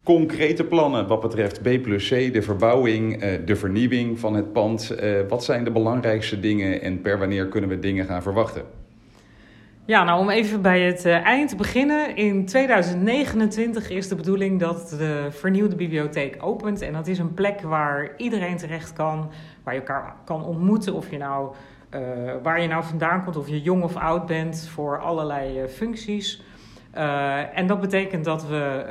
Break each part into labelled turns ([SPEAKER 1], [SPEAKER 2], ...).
[SPEAKER 1] concrete plannen wat betreft B+C, de verbouwing, de vernieuwing van het pand. Wat zijn de belangrijkste dingen en per wanneer kunnen we dingen gaan verwachten?
[SPEAKER 2] Ja, nou om even bij het eind te beginnen. In 2029 is de bedoeling dat de vernieuwde bibliotheek opent. En dat is een plek waar iedereen terecht kan, waar je elkaar kan ontmoeten. Of je nou, waar je nou vandaan komt, of je jong of oud bent, voor allerlei functies. En dat betekent dat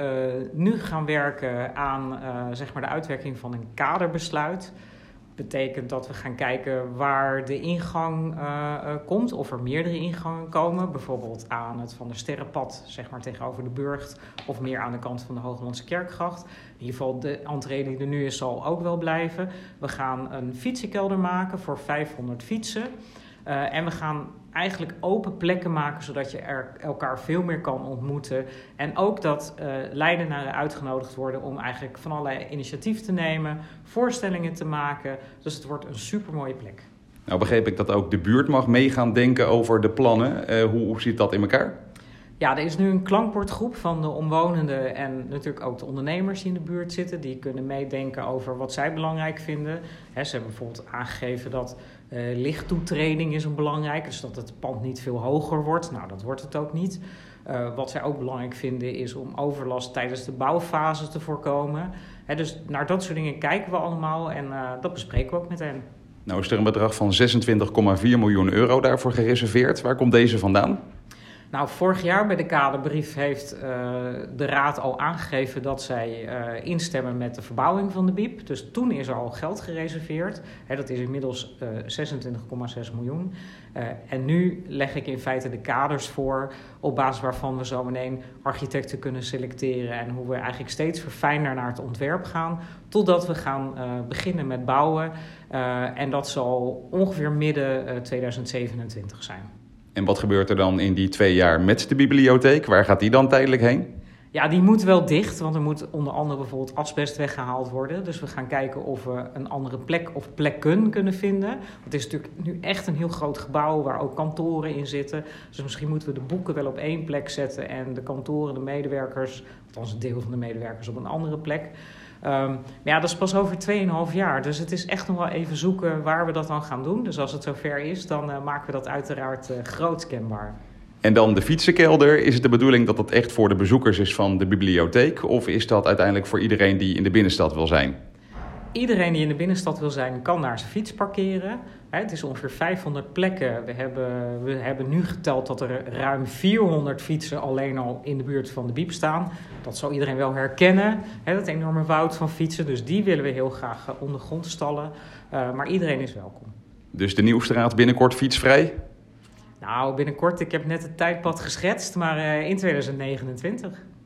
[SPEAKER 2] we nu gaan werken aan zeg maar de uitwerking van een kaderbesluit. Betekent dat we gaan kijken waar de ingang komt, of er meerdere ingangen komen. Bijvoorbeeld aan het Van der Sterrenpad, zeg maar tegenover de Burgt, of meer aan de kant van de Hooglandse Kerkgracht. In ieder geval de entree die er nu is, zal ook wel blijven. We gaan een fietsenkelder maken voor 500 fietsen. En we gaan eigenlijk open plekken maken, zodat je elkaar veel meer kan ontmoeten. En ook dat Leidenaren uitgenodigd worden om eigenlijk van allerlei initiatief te nemen, voorstellingen te maken. Dus het wordt een supermooie plek.
[SPEAKER 1] Nou begreep ik dat ook de buurt mag mee gaan denken over de plannen. Hoe zit dat in elkaar?
[SPEAKER 2] Ja, er is nu een klankbordgroep van de omwonenden en natuurlijk ook de ondernemers die in de buurt zitten. Die kunnen meedenken over wat zij belangrijk vinden. Ze hebben bijvoorbeeld aangegeven dat lichttoetreding is een belangrijk. Dus dat het pand niet veel hoger wordt. Nou, dat wordt het ook niet. Wat zij ook belangrijk vinden is om overlast tijdens de bouwfase te voorkomen. Dus naar dat soort dingen kijken we allemaal en dat bespreken we ook met hen.
[SPEAKER 1] Nou is er een bedrag van 26,4 miljoen euro daarvoor gereserveerd. Waar komt deze vandaan?
[SPEAKER 2] Nou, vorig jaar bij de kaderbrief heeft de Raad al aangegeven dat zij instemmen met de verbouwing van de bieb. Dus toen is er al geld gereserveerd. Dat is inmiddels 26,6 miljoen. En nu leg ik in feite de kaders voor, op basis waarvan we zo meteen architecten kunnen selecteren en hoe we eigenlijk steeds verfijnder naar het ontwerp gaan, totdat we gaan beginnen met bouwen. En dat zal ongeveer midden 2027 zijn.
[SPEAKER 1] En wat gebeurt er dan in die 2 jaar met de bibliotheek? Waar gaat die dan tijdelijk heen?
[SPEAKER 2] Ja, die moet wel dicht, want er moet onder andere bijvoorbeeld asbest weggehaald worden. Dus we gaan kijken of we een andere plek of plekken kunnen vinden. Het is natuurlijk nu echt een heel groot gebouw waar ook kantoren in zitten. Dus misschien moeten we de boeken wel op één plek zetten en de kantoren, de medewerkers, althans een deel van de medewerkers op een andere plek. Maar ja, dat is pas over 2,5 jaar. Dus het is echt nog wel even zoeken waar we dat dan gaan doen. Dus als het zover is, dan maken we dat uiteraard groots kenbaar.
[SPEAKER 1] En dan de fietsenkelder. Is het de bedoeling dat dat echt voor de bezoekers is van de bibliotheek? Of is dat uiteindelijk voor iedereen die in de binnenstad wil zijn?
[SPEAKER 2] Iedereen die in de binnenstad wil zijn, kan daar zijn fiets parkeren. Het is ongeveer 500 plekken. We hebben nu geteld dat er ruim 400 fietsen alleen al in de buurt van de bieb staan. Dat zal iedereen wel herkennen, dat enorme woud van fietsen. Dus die willen we heel graag ondergrond stallen. Maar iedereen is welkom.
[SPEAKER 1] Dus de Nieuwstraat binnenkort fietsvrij?
[SPEAKER 2] Nou, binnenkort. Ik heb net het tijdpad geschetst, maar in 2029.